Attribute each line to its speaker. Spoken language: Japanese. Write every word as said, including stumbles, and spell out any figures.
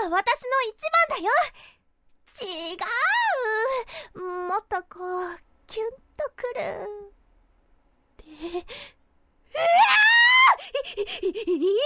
Speaker 1: 私の一番だよ。違う。もっとこう、キュンとくる。で、うわー！い、い、い